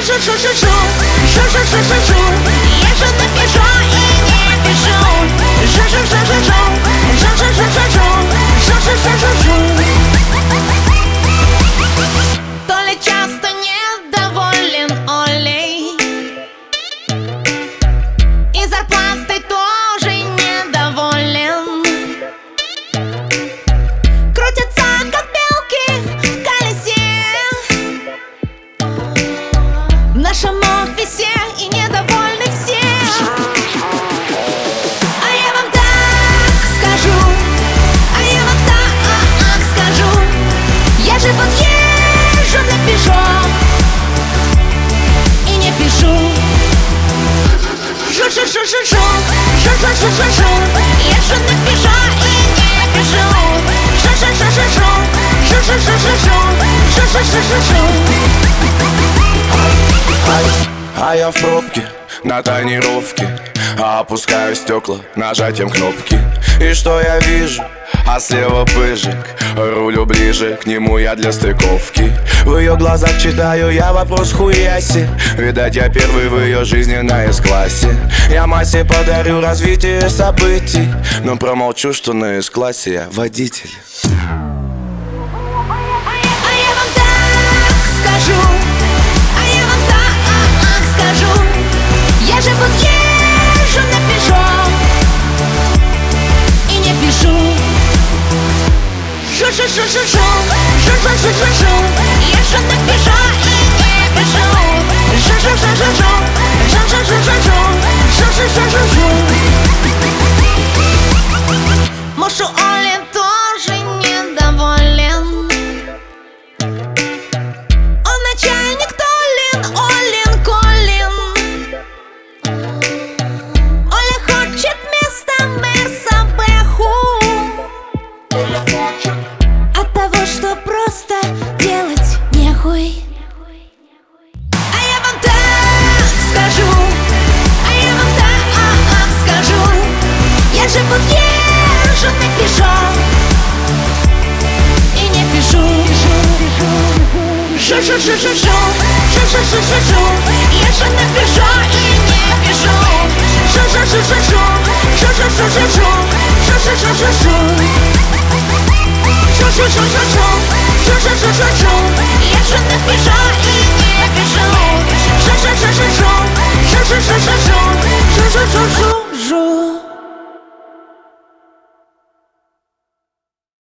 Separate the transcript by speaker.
Speaker 1: Я же напишу и не пишу. То ли часто недоволен Олей, и зарплатой тоже недоволен. Крутятся как белки в колесе в нашем офисе, и недовольны все. А я вам так скажу, а я вам так скажу. Я же вот езжу на Пежо и не пишу. Жу-жу-жу-жу-жу, жу-жу-жу-жу-жу. Езжу на Пежо и не пишу. Жу-жу-жу-жу-жу, жу-жу-жу-жу-жу, жу-жу-жу-жу-жу.
Speaker 2: А я в пробке, на тренировке, опускаю стекла нажатием кнопки. И что я вижу? А слева пыжик, рулю ближе, к нему я для стыковки. В ее глазах читаю я вопрос хуяси. Видать, я первый в ее жизни на С-классе. Я массе подарю развитие событий, но промолчу, что на С-классе я водитель.
Speaker 1: Я же вот езжу на Пежо и не пишу. Жу-жу-жу-жу-жу, жу-жу-жу-жу-жу. Езжу на Пежо и не пишу. Жу-жу-жу-жу-жу, жу-жу-жу-жу-жу, жу-жу-жу-жу-жу. Муж у Оли тоже недоволен. Он начальник Толин, Олин, Колин. Оля хочет вместо Мерсабеху от того, что просто делать нехуй. А я вам так скажу, а я вам так скажу. Я же вот езжу на Пежо и не пишу. Жу-жу-жу-жу-жу, жу-жу-жу-жу-жу. Езжу на Пежо и не пишу. Жу-жу-жу-жу-жу, жу-жу-жу-жу-жу, жу-жу-жу-жу-жу. Жу-жу-жу-жу-жу, жу-жу-жу-жу-жу. Езжу на Пежо и не пишу. Жу-жу-жу-жу-жу, жу-жу-жу-жу-жу, жу-жу-жу-жу.